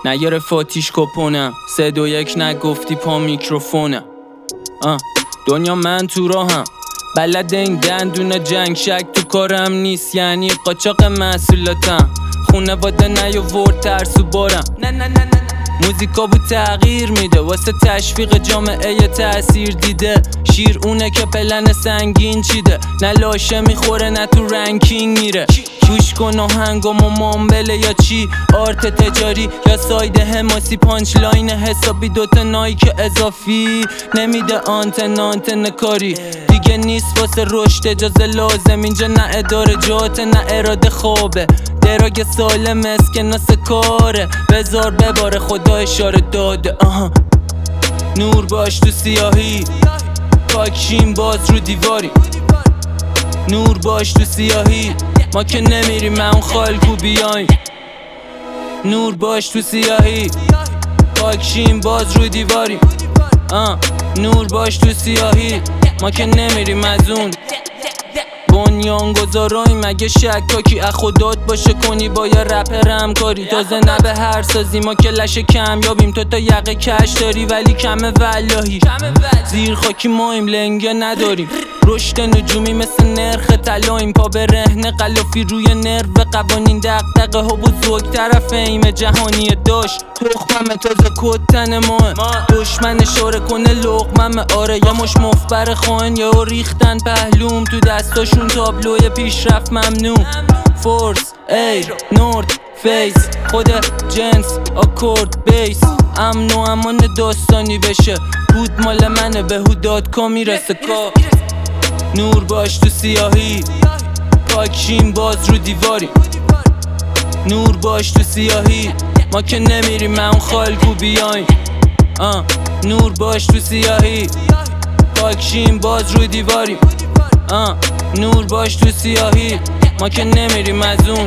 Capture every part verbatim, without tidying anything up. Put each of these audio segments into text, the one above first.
نگرفت آتیش کپونم سه دو یک نگفتی پا میکروفونم. آه دنیا من تو راهم بلد این دندون جنگ، شک تو کارم نیست یعنی قاچاق محصولاتم. خونواده نیاورد ترسو بارم، نه نه نه نه موزیکا بود تغییر میده واسه تشویق جامعه تأثیر دیده. شیر اونه که پلن سنگین چیده، نه لاشه میخوره نه تو رنکینگ میره. جوش کن آهنگام و مامبله یا چی، آرت تجاری یا ساید حماسی. پانچ لاین حسابی دوتا نایک اضافی نمیده آنتن آنتن کاری دیگه نیست واسه رشد اجازه لازم. اینجا نه اداره جات نه اراده خوابه، دراگ سالم اسکناس کاره. بذار بباره خدا اشاره داده. آها نور باش تو سیاهی، پاکشیم باز رو دیواری. نور باش تو سیاهی، ما که نمیریم ما اون خالکو بیایم. نور باش تو سیاهی، پاکشیم باز رو دیواری. آه نور باش تو سیاهی، ما که نمیریم از اون بنیانگذارایی. مگه شکاکی از خودات باشه کنی با یه رپر همکاری. تازه نه به هر سازی ما که لش کمیابیم، تو تا یقه کش داری ولی کمه والهی. زیر خاکی مایم لنگه نداریم، رشد نجومی مثل نرخ طلاییم. پا به رهن قلافی روی نرو قوانین، دقدقه ها بزرگ طرف ایم جهانی. داشت تخمم تازه کتن ماه، دشمن اشاره کنه لقمم. آره یه مش مفبر خواهن یا ریختن پهلوم، تو دستاشون تابلوی پیشرفت ممنوع. فورس ای نورد فیس خود جنس آکورد بیس. امن و امان داستانی بشه بود مال منه، به هودات کا میرسه کا. نور باش تو سیاهی، پاکشیم باز رو دیواری. نور باش تو سیاهی، ما که نمیریم ما اون خالکو بیایم. آه نور باش تو سیاهی، پاکشیم باز رو دیواری. آه نور باش تو سیاهی، ما که نمیریم از اون.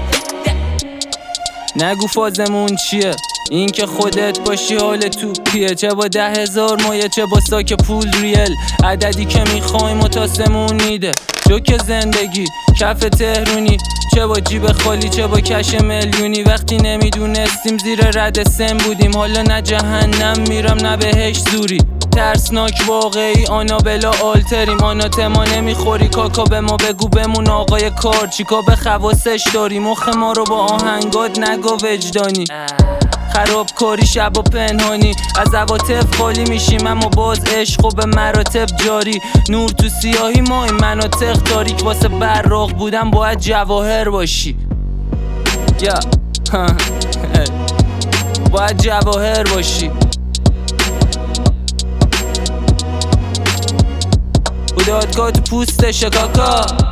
نگو فازمون چیه، این که خودت باشی حال تو پیه. چه با ده هزار مایه چه با ساک پول ریل، عددی که میخوایم و تاسمون میده. جوک زندگی کف تهرونی، چه با جیب خالی چه با کش میلیونی. وقتی نمیدونستیم زیر رد سن بودیم، حالا نه جهنم میرم نه بهش زوری. ترسناک واقعی آنابلا آلتریم، آناتما نمیخوری کاکا به ما بگو بمون آقای کار. چیکا به خواستش داری مخ ما رو با آهنگات نگو وجدانی. خرابکاری شب و پنهانی از عواطف خالی میشیم، اما باز عشق و به مراتب جاری. نور تو سیاهی ما این مناطق تاریک، واسه براق بودن باید جواهر باشی. یا باید جواهر باشی. دادگاه تو پوستشه کاکا.